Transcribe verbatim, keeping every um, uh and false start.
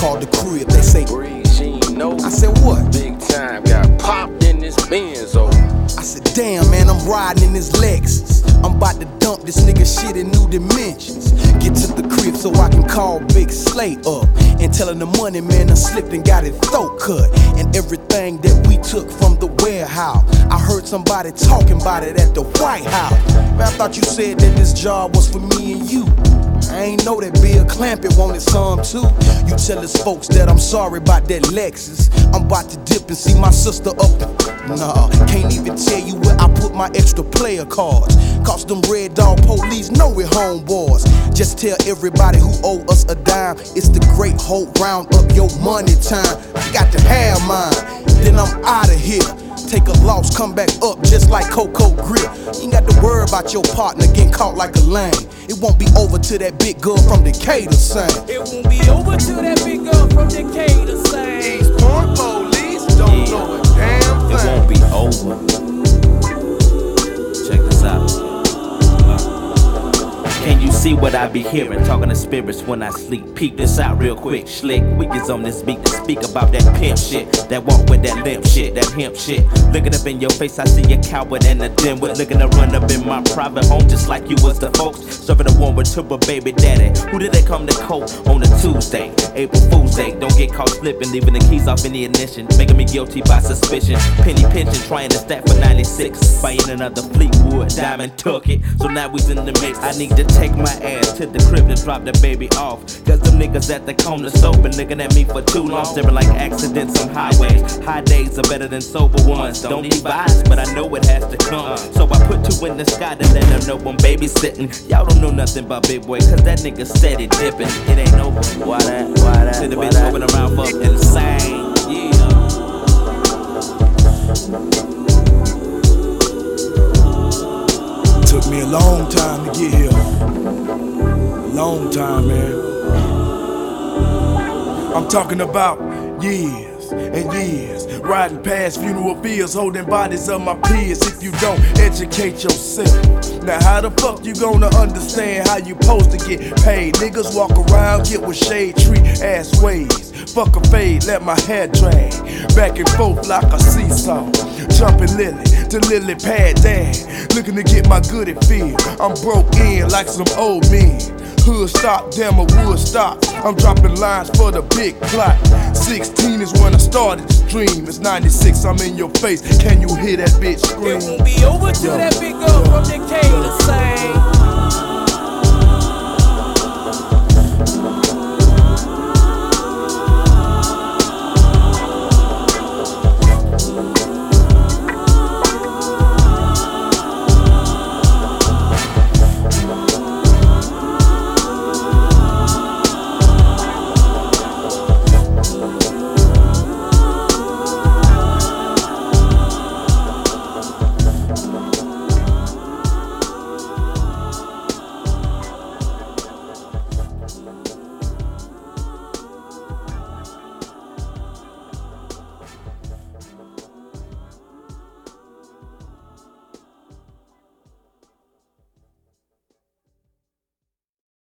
called the crib. They say, Breeze, she ain't know. I said, what? Big time, got popped in this Benzo. I said, damn, man, I'm riding in this Lexus. I'm about to dump this nigga shit in new dimensions. Get to the crib so I can call Big Slay up and tell him the money man done slipped and got his throat cut. And everything that we took from the warehouse, I heard somebody talking about it at the White House. Man, I thought you said that this job was for me and you. I ain't know that Bill Clampett wanted some too. You tell his folks that I'm sorry about that Lexus. I'm about to dip and see my sister up. Nah, can't even tell you where I put my extra player cards. Cause them Red Dog police know we're homeboys. Just tell everybody who owe us a dime, it's the great hope, round up your money time. I got to have mine, then I'm out of here. Take a loss, come back up just like Coco Grill. You ain't got to worry about your partner getting caught like a lame. It won't be over till that big girl from Decatur sing. It won't be over till that big girl from Decatur sing. These poor police don't yeah. know a damn thing. It won't be over. Check this out. Can you see what I be hearing? Talking to spirits when I sleep. Peek this out real quick, slick. Wiggins on this beat to speak about that pimp shit. That walk with that limp shit, that hemp shit. Looking up in your face, I see a coward and a dimwit. Looking to run up in my private home just like you was the folks. Serving a warm to a baby daddy. Who did they come to court on a Tuesday? April Fool's Day. Don't get caught slipping, leaving the keys off in the ignition. Making me guilty by suspicion. Penny pinching, trying to stack for ninety-six. Buying another Fleetwood, Diamond took it. So now we's in the mix. I need to take my ass to the crib to drop the baby off. Cause them niggas at the corner soap been looking at me for too long. Staring like accidents on highways. High days are better than sober ones. Don't need vibes, but I know it has to come. So I put two in the sky to let them know I'm babysitting. Y'all don't know nothing about Big Boy, cause that nigga steady dipping. It ain't over. Why that? Why that? To the bitch moving around for insane. Yeah. Took me a long time to get here. A long time, man. I'm talking about years and years. Riding past funeral fields, holding bodies of my peers. If you don't educate yourself, now how the fuck you gonna understand how you supposed to get paid? Niggas walk around, get with shade tree ass ways. Fuck a fade, let my hair drag back and forth like a seesaw. Jumping lily to lily pad down, looking to get my goodie feel. I'm broke in like some old men. Hood stop, damn a wood stop. I'm dropping lines for the big plot. Sixteen is when I started this dream. It's ninety-six, I'm in your face. Can you hear that bitch scream? It won't be over till that big girl from Decatur sing.